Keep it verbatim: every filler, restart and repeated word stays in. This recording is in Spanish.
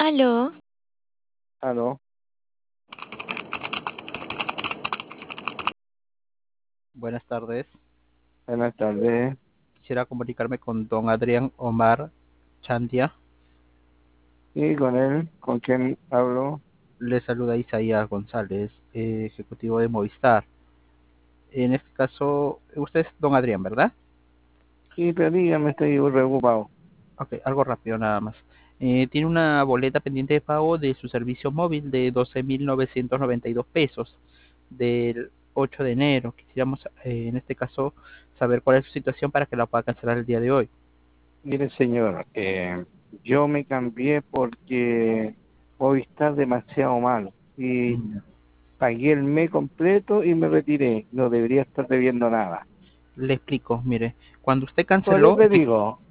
Aló, Aló, Buenas tardes. buenas tardes. Quisiera comunicarme con don Adrián Omar Chandia. ¿Y con él? ¿Con quién hablo? Le saluda Isaías González, eh, ejecutivo de Movistar. En este caso, usted es don Adrián, ¿verdad? Sí, pero dígame, estoy preocupado. Ok, algo rápido nada más. Eh, tiene una boleta pendiente de pago de su servicio móvil de doce mil novecientos noventa y dos pesos del ocho de enero. Quisiéramos, eh, en este caso, saber cuál es su situación para que la pueda cancelar el día de hoy. Mire, señor, eh, yo me cambié porque hoy está demasiado mal. Y Mm, pagué el mes completo y me retiré. No debería estar debiendo nada. Le explico, mire, cuando usted Por eso canceló, te digo,